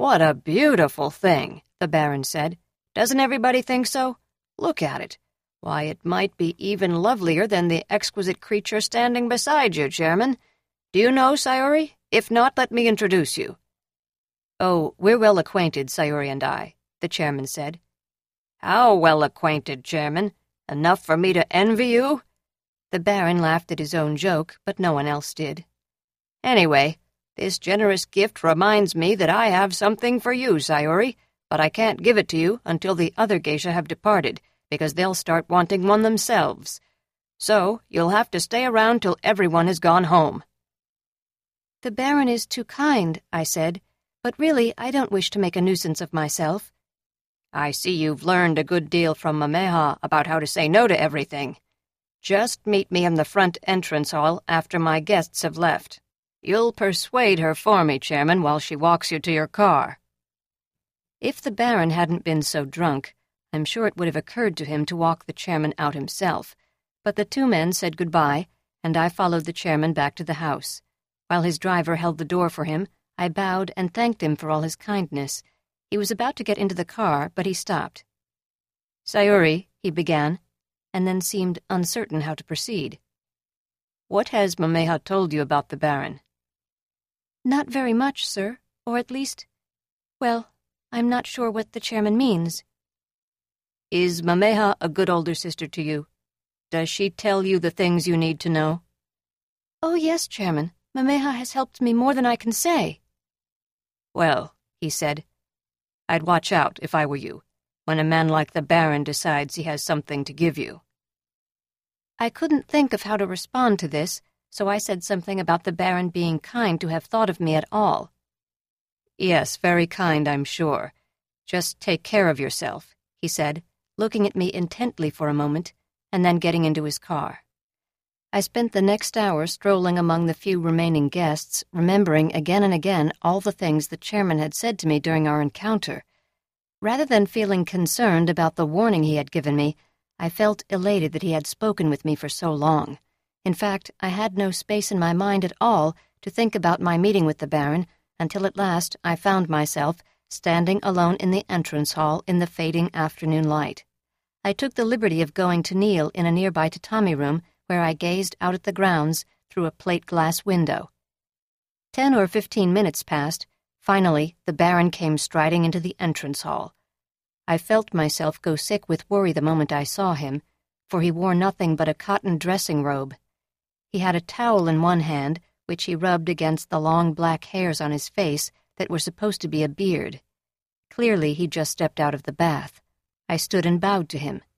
"What a beautiful thing," the Baron said. "Doesn't everybody think so? Look at it. Why, it might be even lovelier than the exquisite creature standing beside you, Chairman. Do you know Sayuri? If not, let me introduce you." "Oh, we're well acquainted, Sayuri and I," the chairman said. "How well acquainted, Chairman? Enough for me to envy you?" The Baron laughed at his own joke, but no one else did. "Anyway, this generous gift reminds me that I have something for you, Sayuri, but I can't give it to you until the other geisha have departed, because they'll start wanting one themselves. So you'll have to stay around till everyone has gone home." "The Baron is too kind," I said, "but really I don't wish to make a nuisance of myself." "I see you've learned a good deal from Mameha about how to say no to everything. Just meet me in the front entrance hall after my guests have left. You'll persuade her for me, Chairman, while she walks you to your car." If the Baron hadn't been so drunk, I'm sure it would have occurred to him to walk the chairman out himself, but the two men said goodbye, and I followed the chairman back to the house. While his driver held the door for him, I bowed and thanked him for all his kindness. He was about to get into the car, but he stopped. "Sayuri," he began, and then seemed uncertain how to proceed. "What has Mameha told you about the Baron?" "Not very much, sir, or at least, well, I'm not sure what the chairman means." "Is Mameha a good older sister to you? Does she tell you the things you need to know?" "Oh, yes, Chairman. Mameha has helped me more than I can say." "Well," he said, "I'd watch out, if I were you, when a man like the Baron decides he has something to give you." I couldn't think of how to respond to this, so I said something about the Baron being kind to have thought of me at all. "Yes, very kind, I'm sure. Just take care of yourself," he said, looking at me intently for a moment, and then getting into his car. I spent the next hour strolling among the few remaining guests, remembering again and again all the things the chairman had said to me during our encounter. Rather than feeling concerned about the warning he had given me, I felt elated that he had spoken with me for so long. In fact, I had no space in my mind at all to think about my meeting with the Baron until at last I found myself standing alone in the entrance hall in the fading afternoon light. I took the liberty of going to kneel in a nearby tatami room where I gazed out at the grounds through a plate-glass window. 10 or 15 minutes passed. Finally, the Baron came striding into the entrance hall. I felt myself go sick with worry the moment I saw him, for he wore nothing but a cotton dressing robe. He had a towel in one hand, which he rubbed against the long black hairs on his face that were supposed to be a beard. Clearly, he'd just stepped out of the bath. I stood and bowed to him.